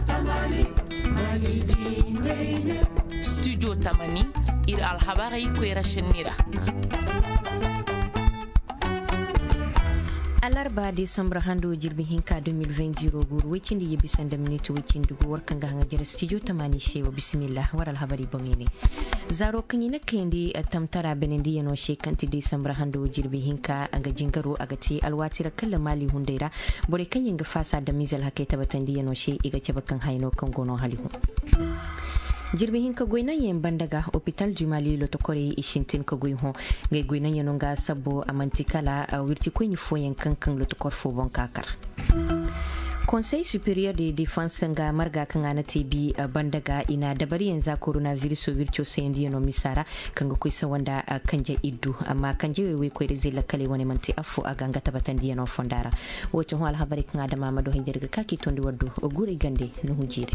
studio tamani ir alhabarai kwera shinira alarba December hando jirbi hinka 2020 gur weekend yi bisan da minute weekend gu warkan ga hanga jira studio tamani shewa bismillah waral habari bangene zaro kanyi na kendi tamtara benendi yano she kanti December hando jirbi hinka anga jingaro agati alwatira kala mali hundaira bore kanyi nga fasa da mizal haketa batandi yano she iga cebakan hayno kan gono halihu jirbi hinka goyna yen bandaga hospital du Mali lotokore ishintin ko goyho ngay goyna yenonga sabo amantikala wirti ko ni foyen kankan lotokor fo bon kakar Conseil supérieur de défense nga marga kangana tebi bandaga ina dabari yanzu coronavirus virtuo sendi no misara kanga kuisa wanda kanja iddu amma kanje wewe ko rezela kale woni manti afu aganga tabatandi no fondara woto hal habari kanga da mamado hinderga kaki tondi waddu gure gande no hujire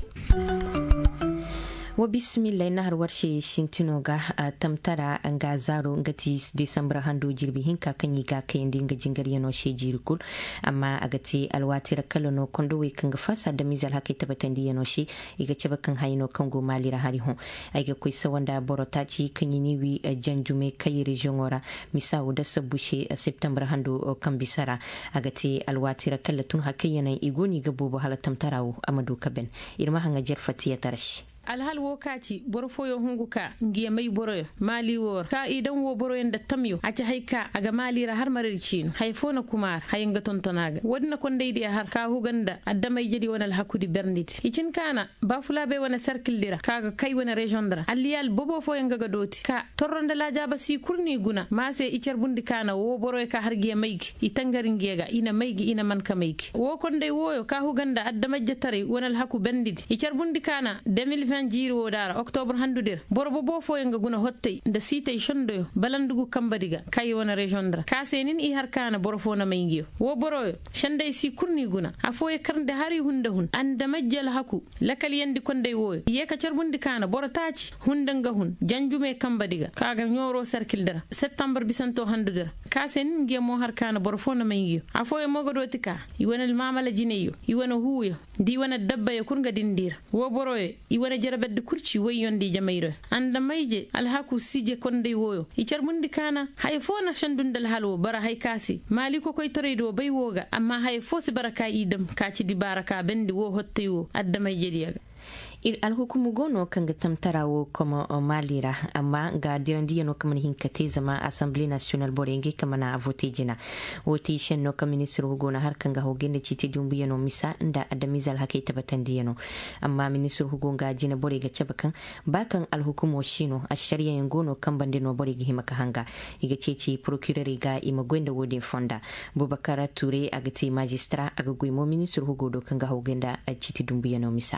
wa bismillah na har warshe shintino ga tamtara nga zaro ngati December hando jirbi hinka kanyi ga kayindi nga jingar yano she jirikul amma agati alwatira kalono kondo we kanga fasa da mizal hakita batandi yano she iga ceba kan hayno kango malira hari hon aiga kuisa wanda borotaci kanyi niwi janjume kayi region ora misawu da sabushe September hando kan bisara agati alwatira kalatun hakayana igoni ga bobo hala tamtarawo amadu kaben irma hanga jarfati ya tarashi alhal wokaci borfoyo hunguka ngiye mai boroyo mali wor ka idan wo boroyen da tamyo aci haika aga malira har marircin haifona kumar hayinga tontonaga wadna kon deydi har ka huganda addamay jedi wonal hakudi berndit icin kana ba fulabe wona circle dira kaga kai wona region dira alliyal bobo fo yanga ga doti ka torronda la jaba si kurni guna mase icer bundi kana wo boroy ka har giye maygi itangari ngega ina maygi ina man ka maygi wo kon dey woyo ka huganda addamay jetare wonal haku bendit icer bundi kana 2020 jiro dara octobre handudir borbo bo fo yanga guna hottay da sitay shondo balandugu kambadiga kay wona region dra kasenin i har kana borfo na maygiyo wo boroyo shanday si kurni guna afo e karnde hari hunda hun anda majjal haku lakal yandi konde wo ye ka carbundi kana borotaci hundanga hun janjume kambadiga kaga nyoro circle dra septembre bisanto handudir kasenin nge mo har kana borfo na maygiyo afo e mogodoti ka i wona mamala jineyo i wona huuyo di wona dabba e kurga dindir wo boroyo i wona bedde kurci woyondi jamayro anda mayje alhaku sije konde woyo icar mundi kana hay fo na shandundal halwo bara hay kasi mali ko koy toreydo bay woga amma hay fo si baraka idam kaci di baraka bendi wo hotteyo adda mayje diaga alhukumu gono kanga tamtarawo como malira amma ga dirandi yano kamani hinkate zama Assemblée nationale borenge kamana vote jina woti shenno ka ministre hugona har kanga hogende citi dumbu yano misa nda adamizal hakita batandi yano amma ministre hugonga jina borega cabakan bakan alhukumu shino a sharia yangono kan bande no borega himaka hanga iga ceci procureur ga imagwenda wodin fonda Boubacar Touré agati magistrat agaguimo ministre hugodo kanga hogenda citi dumbu yano misa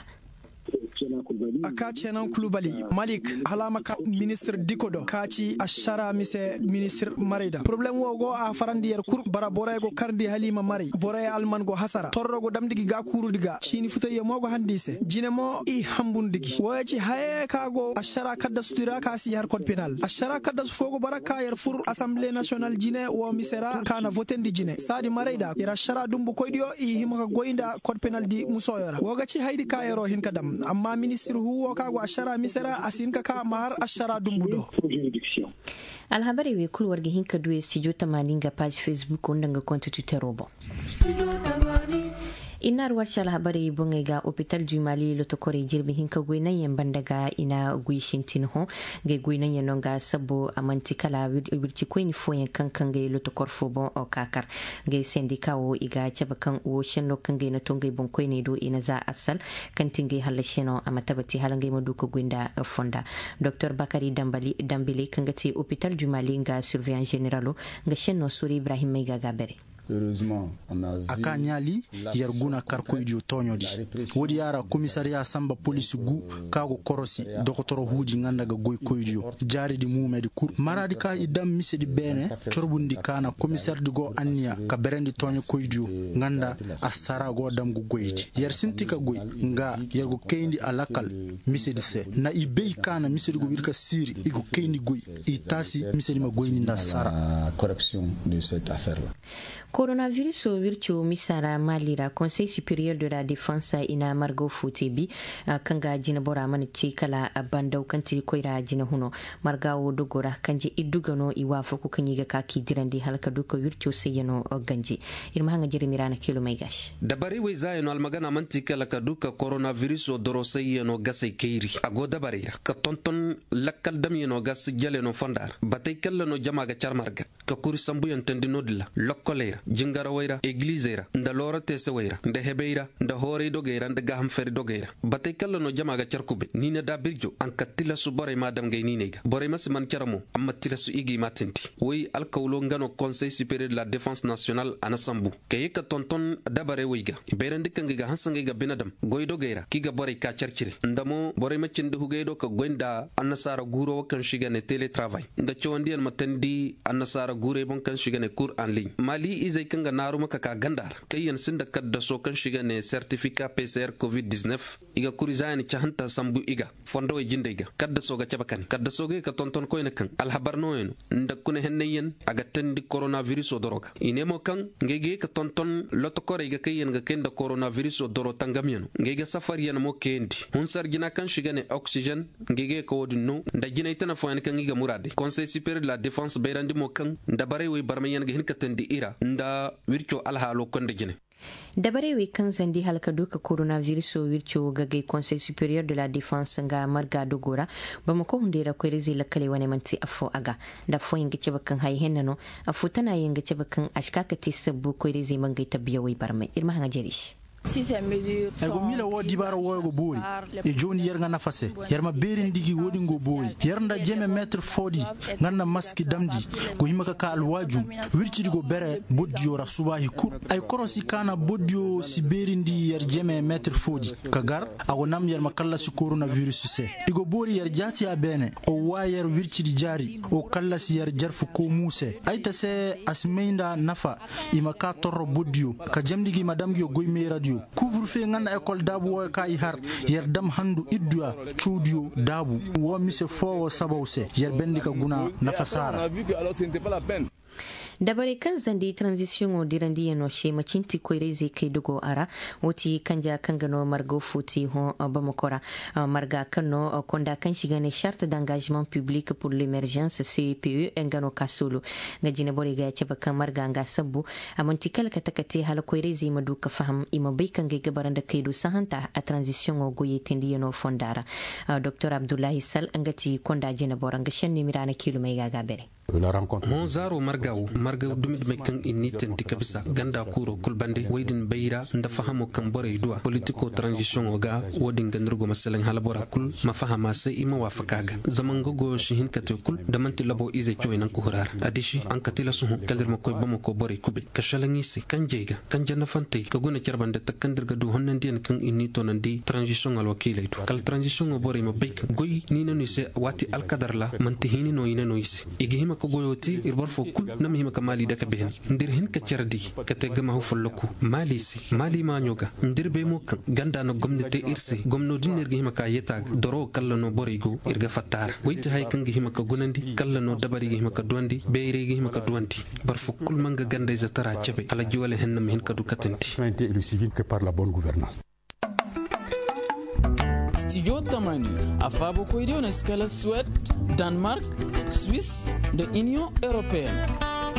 akaci nan kulubali malik halamaka ministre dikodo kaci ashara mise ministre marida problem wogo a farandiyar kur bara borego kardi halima mari boray alman go hasara torrogo damdigi ga kurudiga chini futoye mogo handise jinemo i hambundigi woyaci haye kago ashara kadda sudira kasi har code penal ashara kadda fogo baraka yar fur Assemblée nationale jine wo misera kana votendi jine sadi marida ira shara dumbu koydio i himaka goinda code penal di musoyora wogaci haydi kayero hin kadam amma ministre huwo kago ashara misera asinka ka mahar ashara dumbudo alhabari we kulwar ga hinka duwe studio 80 ga page Facebook ndanga konta Twitter robo inar warshal habari bunga ga hospital du Mali lotokore jirbi hinka goyna yen bandaga ina guishin tinho ga goyna yen nonga sabo amantikala wirti ko ni foyen kankan ga lotokor fo bon o kakar ga syndicat wo iga cabakan wo shenno kanga na tonga bon ko ne do ina za asal kantinga halasheno amatabati halanga mo duko gwinda fonda Dr Bakari Dambele kanga ti hospital du Mali ga surveillant généralo ga shenno Suri Ibrahim Meiga Gabere. Heureusement, on a vu akanyali yarguna karko idio tonyodi wodi yara commissariat samba police gu kago korosi dokotoro huji nganda ga goy koydio jari di mumedi kur maradi ka idam misedi bene chorbundi kana commissaire digo anya ka berendi tonyo koydio nganda asara go dam gu goyji yar sintika goy nga yargo kendi alakal misedi se na ibey kana misedi go wirka siri igo kendi goy itasi misedi ma goyni nda sara correction de cette affaire là. Coronavirus virtuo misara malira Conseil supérieur de la défense ina margo futebi kanga jina bora man ci kala bandau kanti koira jina huno margawo dogora kanje idugano iwafo ku kanyiga kaki dirandi halka duka virtuo seyano ganji irma hanga jere mirana kilo mai gash dabari we zayano almagana manti kala ka duka coronavirus o doro seyano gasay keiri ago dabari ka tonton lakkal dam yano gas jaleno fondar batay kala no jamaga charmarga ka kuri sambu yantandino dilla lokkolera jingara wayra égliseira nda lora tese wayra nda hebeira nda hore dogeira nda gaham feri dogeira batay kala no jamaga charkube nina da birjo an katila su bore madam gay ninega bore mas man charamo amma tila su igi matenti way alkawlo ngano conseil supérieur de la défense nationale anasambu kay ka tonton dabare wayga ibere ndikangiga hansangega binadam goy dogeira kiga bore ka charchire ndamo bore macinde hugaydo ka goynda annasara guro kan shigane télétravail nda chondian matandi annasara gure bon kan shigane cours en ligne mali zai kanga naru maka ka gandar kayan sinda kadda so kan shiga ne certificat PCR COVID-19 iga kurizani chahanta sambu iga fondo e jindega kadda so ga chabakani kadda so ga tonton ko ina kan alhabarno eno nda kune henneyen aga tandi coronavirus o doroka inemo kan ngege ka tonton loto kore iga kayen ga kenda coronavirus o doro tangamiano ngege safari yana mo kendi hun sargina kan shiga ne oxygen ngege ko wodino nda jina itana fo en kan iga murade conseil supérieur de la défense bayrandi mo kan nda bare we barmayen ga hin ka tandi ira nda virtuo alhaalo konde jine dabare we kan zandi halka duka coronavirus virtuo gagai conseil supérieur de la défense nga marga dogora bamako hundera ko rezi lakale wane manti afo aga da fo yinga ce bakan hay hennano afu tana yinga ce bakan ashkaka te sabbu ko rezi mangai tabiya we barme irma hanga jerish ego mila wo dibara wo go boy e joni yerga nafase yerma berin digi wodi go boy yernda jeme metre fodi ganna maski damdi go himaka ka alwaju wircidi go bere boddio rasubahi kur ay korosi kana boddio si berindi yer jeme metre fodi kagar ago nam yerma kala si coronavirus se igo bori yer jati abene o wayer wircidi jari o kala si yer jarfu ko muse ay tase asmeinda nafa imaka torro boddio ka jamdigi madam yo goy me radio couvre-feu ngana école dabu wo kay har yer dam handu idduya chuudio dabu wo mise fo sabawse yer bendi ka guna nafasara dabare kan zandi transition o dirandi no shema cinti ko reze kai dugo ara woti kanja kangano margo futi ho bamakora marga kano konda kan shiga ne charte d'engagement public pour l'émergence CPE engano kasulu ngajine bore ga ceba kan marga nga sabu amonti kala katakati hala ko reze maduka faham ima bai kan ga gabaranda kai do sahanta a transition o goyi tendi no fondara Dr Abdoulaye Sall angati konda jina boranga shenni mirana kilo mai ga bere mon zaro margaw dumid me kan inni tenti kabisa ganda kuro kulbande waydin bayra nda fahamo kan bore duwa politico transition oga wodin ganurgo masalan halabora kul ma fahama sai ima wafakaga zaman gogo shihin kate kul da manti labo ize choinan ku hurar adishi an katila suhu kaldir makoy bamo ko bore kube kashalangi se kan jega kan janna fante ka guna charbande takkandirga du honnan dian kan inni to nandi transition al wakilay to kal transition o bore ma bayk goy ni nanu se wati al kadarla manti hini no ina no ise igihima ko goyoti irbor fo kul nam hima ka mali daka behen ndir hin ka cerdi ka te gama hu folloku mali si mali ma nyoga ndir be mo kan ganda no gomnati irse gomno dinner hima ka yetag doro kala no borigo irga fatar wayta hay kan hima ka gunandi kala no dabari hima ka dondi beere hima ka dondi bar fo kul manga ganda za tara cebe ala jiwale hen nam hin ka du katanti le civil que par la bonne gouvernance Studio Tamani afabo ko idio na skala Suède, Danemark, Suisse da Union Européenne.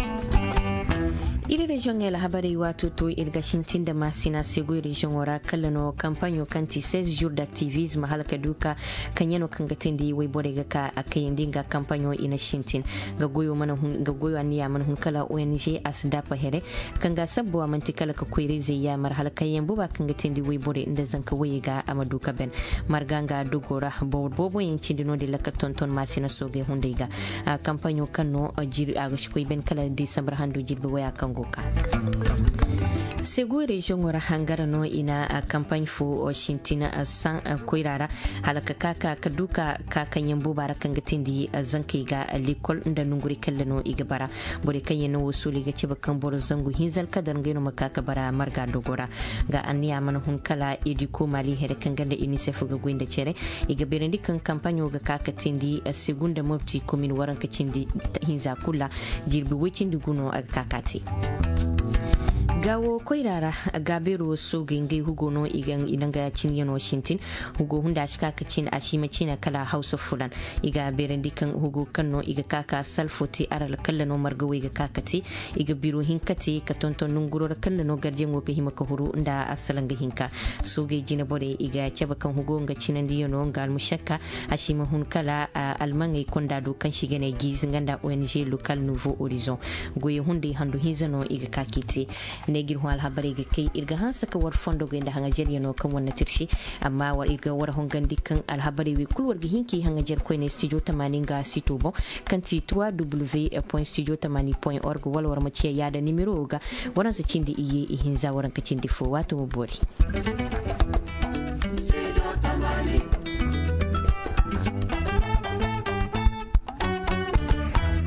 iri region el habari watu to irga shintin da masina sego region ora kallano kampanyo kanti 16 jours d'activisme halaka duka kanyano kangatendi way bodega ka akayindinga kampanyo ina shintin ga goyo aniya man hun kala ONG asda pa here kanga sabbo amanti kala ka koirize ya mar halaka yembo ba kangatendi way bode inda zanka wayiga amaduka ben marganga dugora bobo yincindi no de laka tonton masina soge hundega kampanyo kanno jiri agashi koy ben kala December handu jilbe waya kan Segu region ora hangara no ina campagne fo o shintina san koirara halaka kaka kaduka kaka yambo barakan gatindi zankai ga likol inda nunguri kallano igabara bore kanyeno wusuli ga ciba kan bor zangu hinzal kadar ngeno makaka bara marga dogora ga anniya man hun kala ediko mali here kan ganda UNICEF ga goinda cere igaberendi kan campagne ga kaka tindi segunda mofti commune waran ka cindi hinza kula jirbi wicindi guno aga kakati gawo koirara gabero so gengai hugo no idan ga cin yano shintin hugo hunda shi kaka cin ashima cina kala Hausa fulan iga berendi kan hugo kanno iga kaka salfoti aral kallano margawo iga kakati iga biro hinkati ka tonton nunguro kallano garjen wo hima ka huru nda asalanga hinka so ge jina bore iga ceba kan hugo nga cinandi yano ngal mushakka ashima hun kala almangai konda do kan shigene giz nganda ONG local nouveau horizon goye hunde handu hinzano iga kakiti negir hwal habare ga kai irga hansa ka war fondo ga inda hanga jeri no kan wannan tirshi amma war irga war hongandi kan alhabare wi kulwar ga hinki hanga jer ko ne studio 80 ga sito bon kan ti www.studio80.org wal war mace ya da nimero ga waran sa cindi iye ihin za waran ka cindi fo wato bori